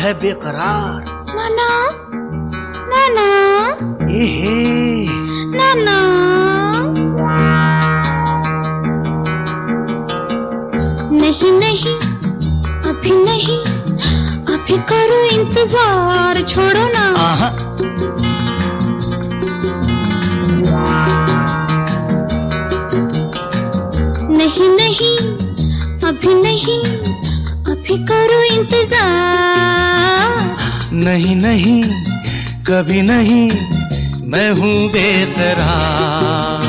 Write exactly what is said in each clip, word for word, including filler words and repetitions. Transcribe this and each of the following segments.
है बेकरार। नाना नाना ए हे नाना, नहीं नहीं अभी नहीं, अभी करो इंतजार, छोड़ो ना। आहा। नहीं नहीं अभी नहीं, अभी करो इंतजार। नहीं नहीं कभी नहीं, मैं हूँ बेकरार।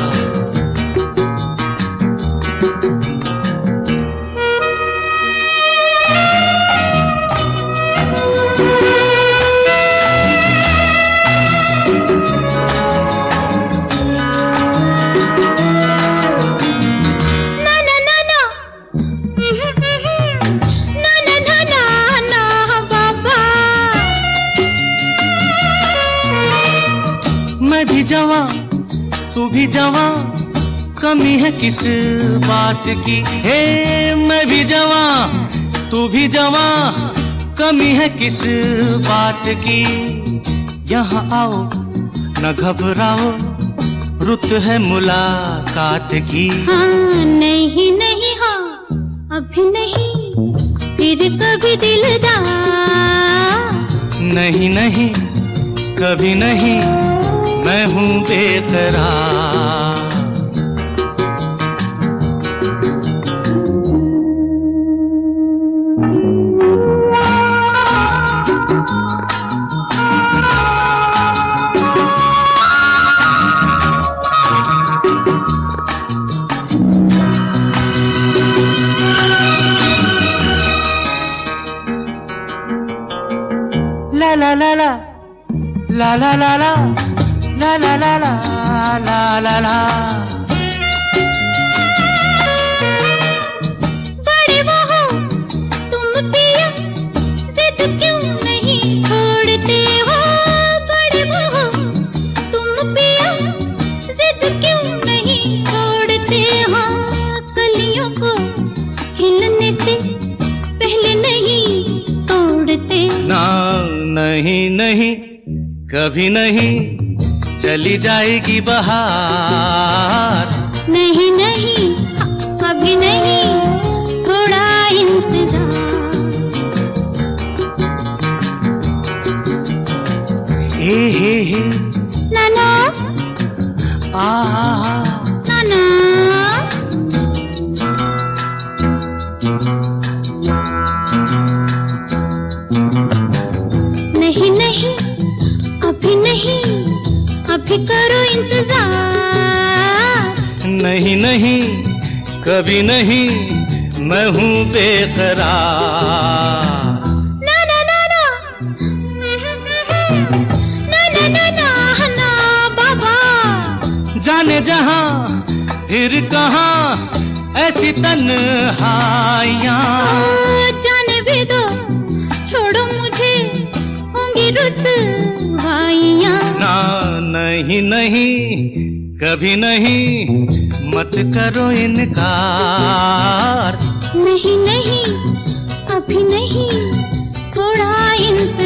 मैं भी जवां तू भी जवां, कमी है किस बात की। हे मैं भी जवां तू भी जवां, कमी है किस बात की। यहाँ आओ न घबराओ, रुत है मुलाकात की। हाँ नहीं नहीं हाँ अभी नहीं, फिर कभी दिलदार। नहीं नहीं कभी नहीं, मैं हूँ बेकरार। ला ला ला ला ला ला ला ला ला ला ला ला ला ला ला। बड़े वो हो तुम पिया, जिद क्यों नहीं छोड़ते हो। बड़े वो हो तुम पिया, जिद क्यों नहीं छोड़ते हो। कलियों को खिलने से पहले नहीं तोड़ते। ना नहीं नहीं कभी नहीं, चली जाएगी बहार। नहीं नहीं कभी नहीं, थोड़ा इंतजार। हे हे हे नाना आ नाना, नहीं नहीं अभी नहीं, अभी करो इंतजार। नहीं नहीं कभी नहीं, मैं हूँ बेकरार। ना ना ना ना ना ना ना ना ना बाबा। जाने जहाँ फिर कहाँ ऐसी तन्हाइयाँ। जाने भी दो, छोड़ो मुझे, होंगी रुसवाइयाँ। ना नहीं नहीं कभी नहीं, मत करो इनकार। नहीं नहीं अभी नहीं, थोड़ा इंतजार।